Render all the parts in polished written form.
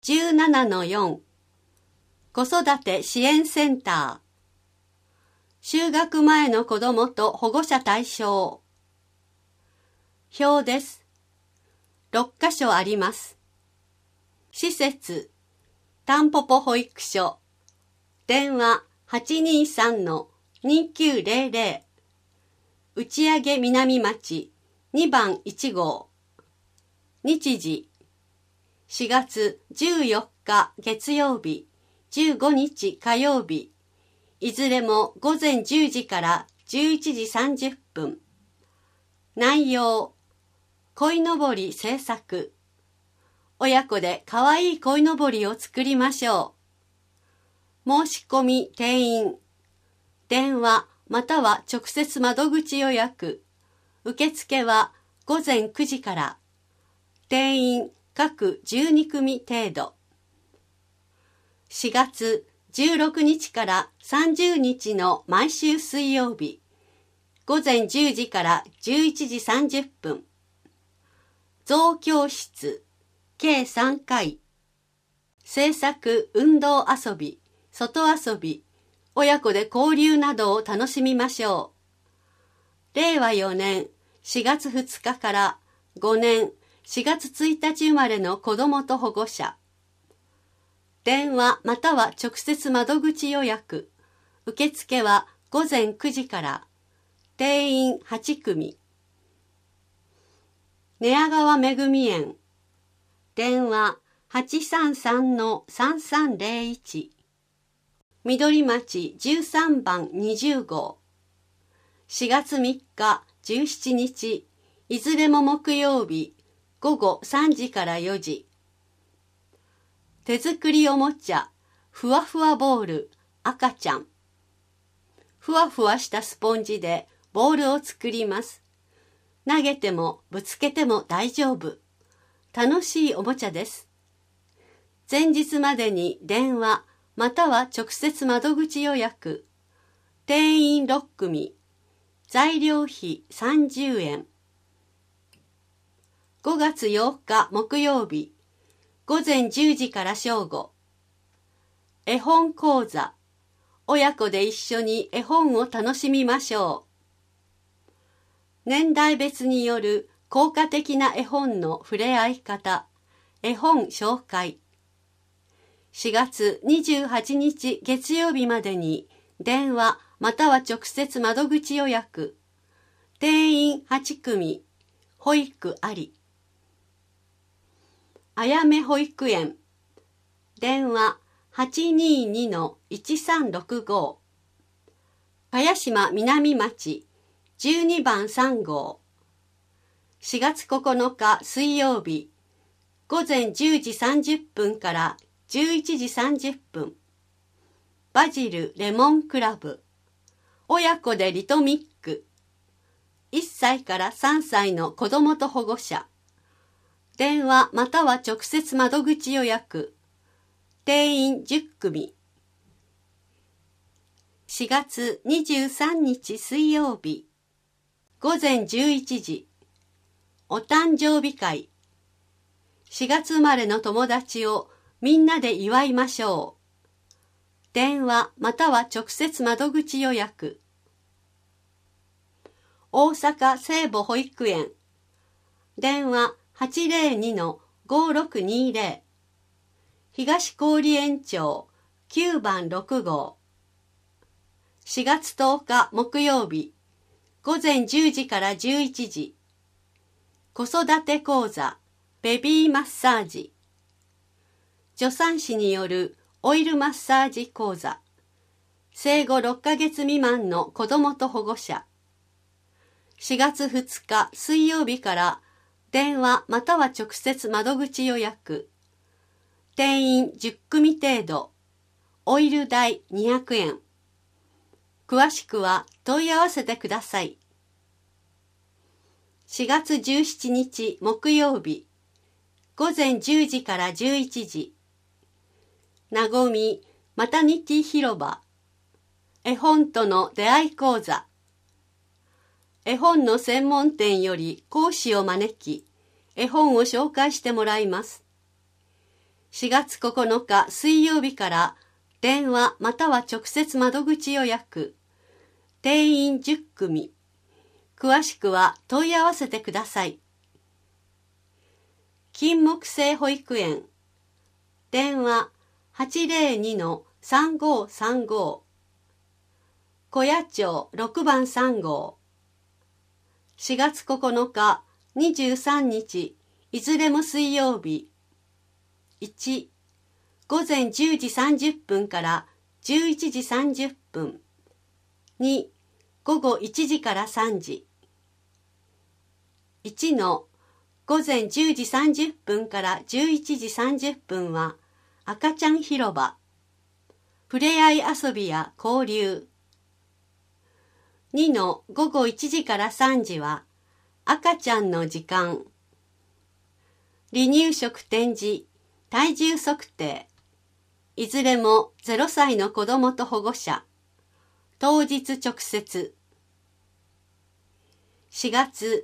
17-4 子育て支援センター就学前の子どもと保護者対象表です。6箇所あります。施設たんぽぽ保育所電話 823-2900 打上南町2番1号日時4月14日月曜日、15日火曜日、いずれも午前10時から11時30分。内容、鯉のぼり制作。親子でかわいい鯉のぼりを作りましょう。申し込み定員。電話または直接窓口予約。受付は午前9時から。定員各12組程度。4月16日から30日の毎週水曜日、午前10時から11時30分。象教室、計3回。制作運動遊び、外遊び、親子で交流などを楽しみましょう。令和4年4月2日から5年4月1日生まれの子どもと保護者。電話または直接窓口予約。受付は午前9時から。定員8組。寝屋川めぐみ園。電話 833-3301。緑町13番20号。4月3日17日。いずれも木曜日。午後3時から4時。手作りおもちゃ、ふわふわボール、赤ちゃん。ふわふわしたスポンジでボールを作ります。投げてもぶつけても大丈夫。楽しいおもちゃです。前日までに電話、または直接窓口予約。定員6組。材料費30円。5月8日木曜日、午前10時から正午。絵本講座。親子で一緒に絵本を楽しみましょう。年代別による効果的な絵本の触れ合い方。絵本紹介。4月28日月曜日までに電話または直接窓口予約。定員8組。保育あり。あやめ保育園。電話 822-1365。茅島南町12番3号。4月9日水曜日。午前10時30分から11時30分。バジルレモンクラブ。親子でリトミック。1歳から3歳の子どもと保護者。電話または直接窓口予約。定員10組。4月23日水曜日。午前11時。お誕生日会。4月生まれの友達をみんなで祝いましょう。電話または直接窓口予約。大阪聖母保育園。電話802-5620。東郡園町9番6号。4月10日木曜日。午前10時から11時。子育て講座ベビーマッサージ。助産師によるオイルマッサージ講座。生後6ヶ月未満の子どもと保護者。4月2日水曜日から電話または直接窓口予約。定員10組程度。オイル代200円。詳しくは問い合わせてください。4月17日木曜日。午前10時から11時。なごみマタニティ広場。絵本との出会い講座。絵本の専門店より講師を招き、絵本を紹介してもらいます。 4月9日水曜日から電話または直接窓口予約。定員10組。詳しくは問い合わせてください。金木犀保育園。電話 802-3535。小谷町6番3号。4月9日、23日、いずれも水曜日。1、午前10時30分から11時30分。2、午後1時から3時。1の午前10時30分から11時30分は赤ちゃん広場。ふれあい遊びや交流。2の午後1時から3時は赤ちゃんの時間。離乳食展示、体重測定。いずれも0歳の子供と保護者。当日直接。4月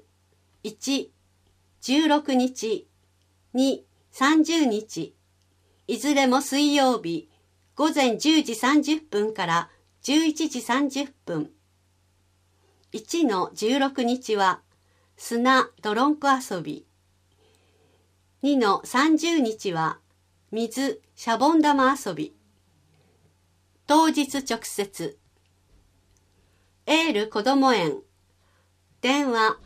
1、16日、2、30日。いずれも水曜日、午前10時30分から11時30分。1の16日は砂どろんこ遊び。2の30日は水シャボン玉遊び。当日直接。エールこども園。電話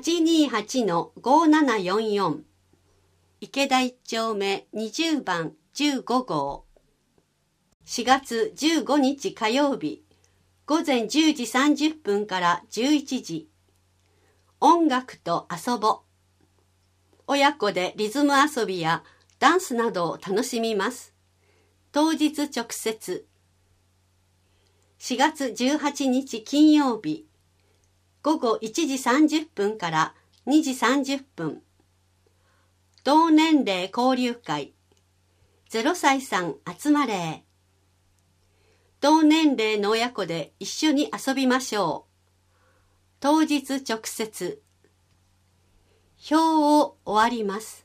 828-5744。池田1丁目20番15号。4月15日火曜日。午前10時30分から11時。音楽と遊ぼ。親子でリズム遊びやダンスなどを楽しみます。当日直接。4月18日金曜日。午後1時30分から2時30分。同年齢交流会。0歳さん集まれ。同年齢の親子で一緒に遊びましょう。当日直接。表を終わります。